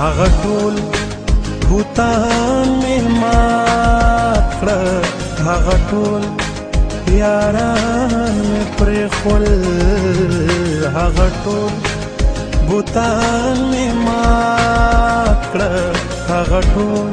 هغه ټول بوتان مې مات کړه، هغه ټول یاران مې پرېښول، هغه ټول بوتان مې مات کړه، هغه ټول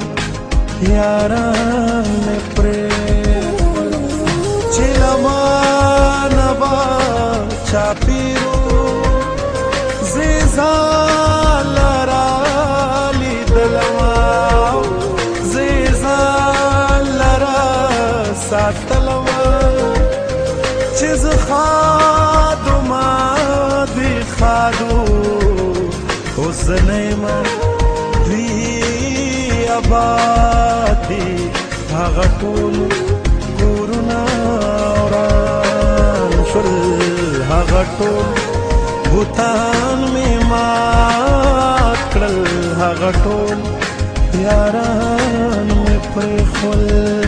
یاران مې پرېښول. چې له مانه به چاپېرو زه ځان لره لیدلمه، زه ځان لره ساتلمه، چې زه خادو ما دوی خادو اوس زه نه یمه دوی آباد دي. هغه ټول کورونه وران شول، هغه ټول بوتان مې مات کړل، هغه ټول یاران مې پرېښول.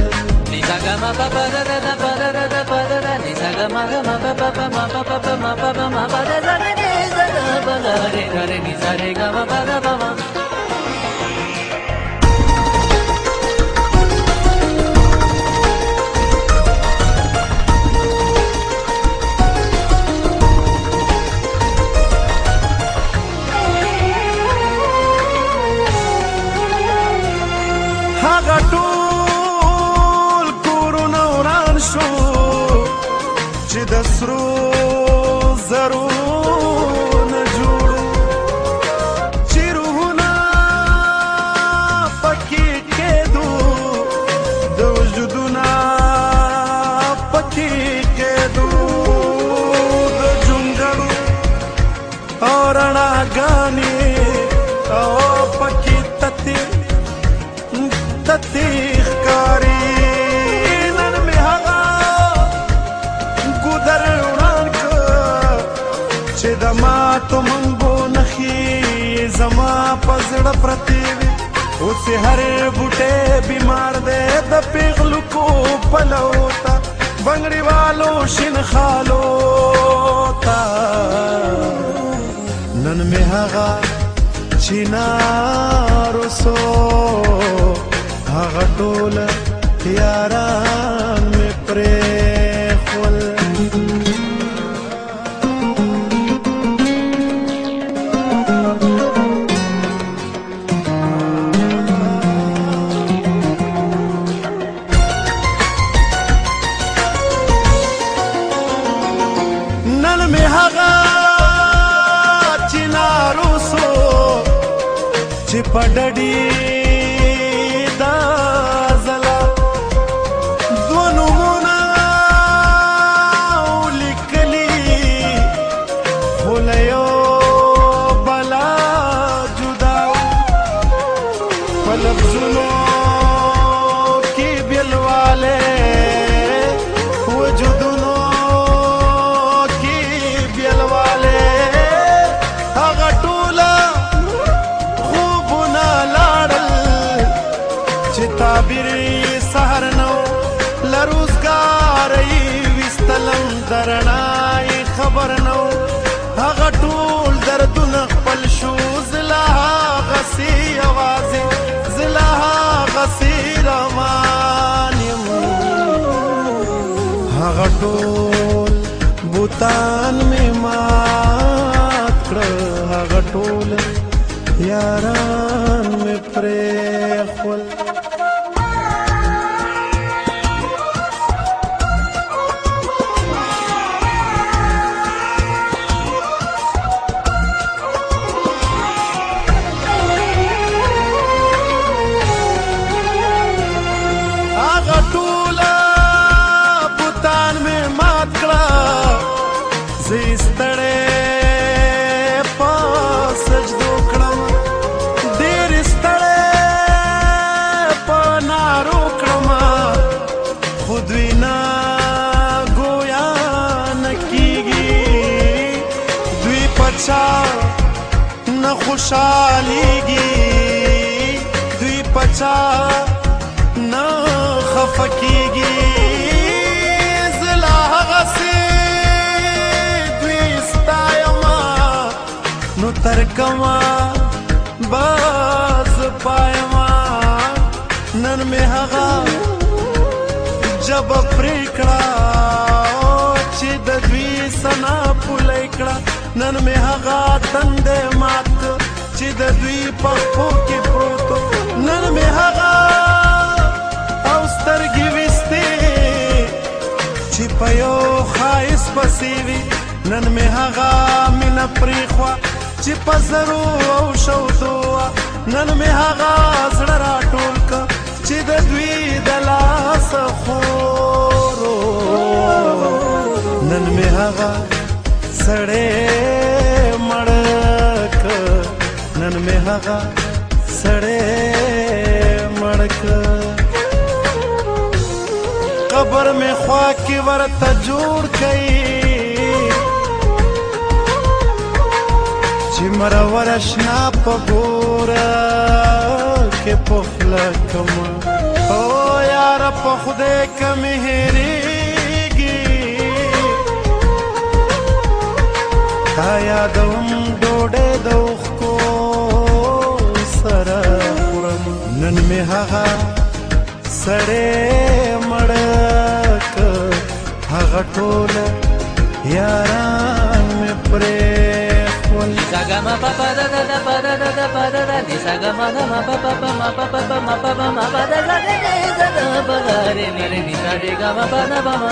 هغه ټول کورونه وران شو چې د سرو زرو نه جوړو، چې روحونه پکې کېدو، د وجودونه پکې کېدو، د جونګړو او رڼاګانې او پکې تتې ښکاري. نن مې هغه ګودر وران کړ چې د ماتو منګو نښې زما په زړه پرتې وي. اوس یې هر بوټی بیمار دی د پیغلو کو پلو ته، بنګړي والو شین خالو ته. نن مې هغه چینار وسو، هغه ټول یاران مې پرېښول. نن مې هغه چینار وسو چې په ډډي لفظونو کې بیلواله، وجودونو کې بیلواله، هغه ټوله خوبونه لاړل چې تعبیر یې سحر نو له روزګار یې ویستلم، د رڼا یې خبر نو، هغه ټول دردونه خپل شو. زلا هغسې یوازې روان یم، هغه ټول بوتان مې مات کړه، هغه ټول یاران مې پرېښول. زه ستړی په سجدو کړم، ډېر ستړی په نارو کړم، خو دوی نه ګویا نه کېږي، دوی په چا نه خوشحالېږي، دوی په چا نه خفه کېږي. زه لا هغسې دوی ستایم نو ترکما باز پایما نن می هغه جب پریکړه چې د دوی سنا پولی کړه نن می هغه تندې مات چې د دوی په خپو کې پروت نن می هغه او سترګې وستې چې په یو ښایست پسې وي نن می هغه مینه پرېښوه چې په زرو او شودو نن می هغه زړه راټول که چې د دوی د لاسه خورو نن می هغه سړی مړ که نن می هغه سړی مړ که قبر می خوا کې ورته جوړ کئ چې مرور اشنا په ګوره کې پخله کما او یاره په خدای که مې هېرېږي تا یادوم ډوډۍ د اوښکو سره خورم نن مې هغه سړی مړ که هغه ټوله یاران مې پرېښول Sagama papa da da da pa da da da pa da da ni sagama da ma pa pa pa ma pa pa pa ma pa pa ma pa da da da da da pa da re ni re ni sa re ga ma pa da pa ma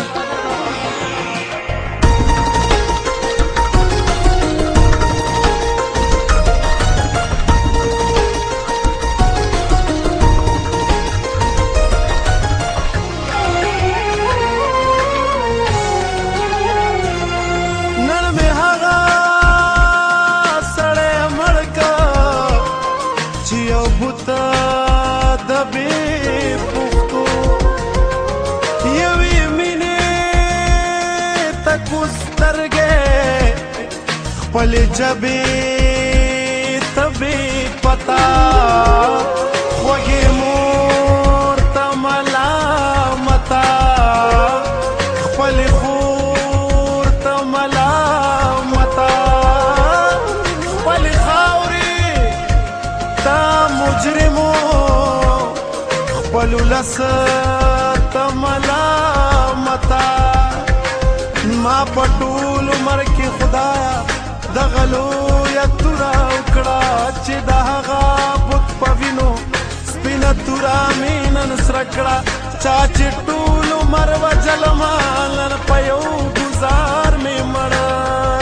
خپل جبې تبې پتا خوږې مور ته ملامتا خپل خور ته ملامتا خپل خاورې ته مجرمو خپل ولس ته ملامتا ما په ټول عمر کې خدایا د غلو یا توره وکړه چې د هغه بت په وینو سپینه توره مې نن سره کړه چا چې ټول عمر وجلمه نن په یو ګزار مې مړه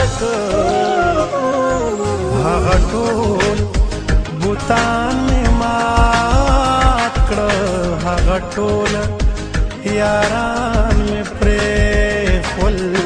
هغه ټول بوتان مې مات کړه هغه ټول یاران مې پرېښول